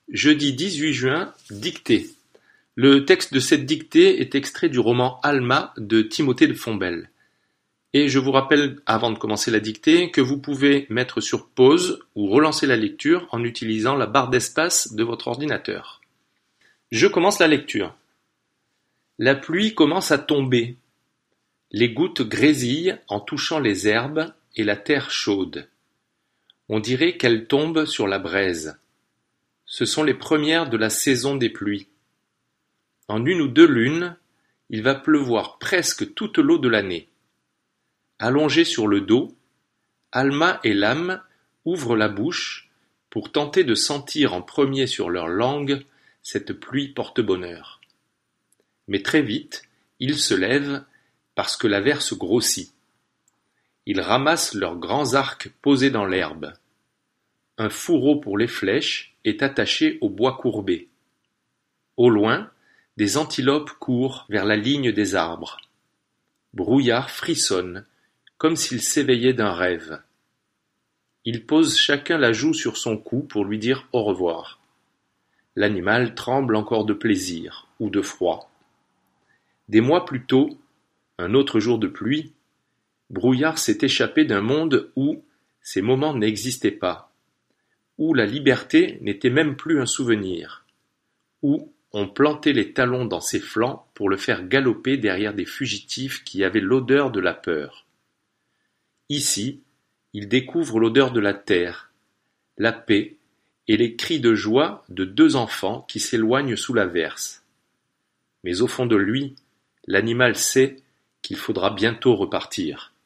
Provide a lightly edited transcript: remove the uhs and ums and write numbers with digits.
Jeudi 18 juin, dictée. Le texte de cette dictée est extrait du roman Alma de Timothée de Fontbelle. Et je vous rappelle, avant de commencer la dictée, que vous pouvez mettre sur pause ou relancer la lecture en utilisant la barre d'espace de votre ordinateur. Je commence la lecture. La pluie commence à tomber. Les gouttes grésillent en touchant les herbes et la terre chaude. On dirait qu'elles tombent sur la braise. Ce sont les premières de la saison des pluies. En une ou deux lunes, il va pleuvoir presque toute l'eau de l'année. Allongés sur le dos, Alma et l'âme ouvrent la bouche pour tenter de sentir en premier sur leur langue cette pluie porte-bonheur. Mais très vite, ils se lèvent parce que l'averse grossit. Ils ramassent leurs grands arcs posés dans l'herbe. Un fourreau pour les flèches est attaché au bois courbé. Au loin, des antilopes courent vers la ligne des arbres. Brouillard frissonne, comme s'il s'éveillait d'un rêve. Ils posent chacun la joue sur son cou pour lui dire au revoir. L'animal tremble encore de plaisir ou de froid. Des mois plus tôt, un autre jour de pluie, Brouillard s'est échappé d'un monde où ces moments n'existaient pas, où la liberté n'était même plus un souvenir, où on plantait les talons dans ses flancs pour le faire galoper derrière des fugitifs qui avaient l'odeur de la peur. Ici, il découvre l'odeur de la terre, la paix et les cris de joie de deux enfants qui s'éloignent sous l'averse. Mais au fond de lui, l'animal sait qu'il faudra bientôt repartir.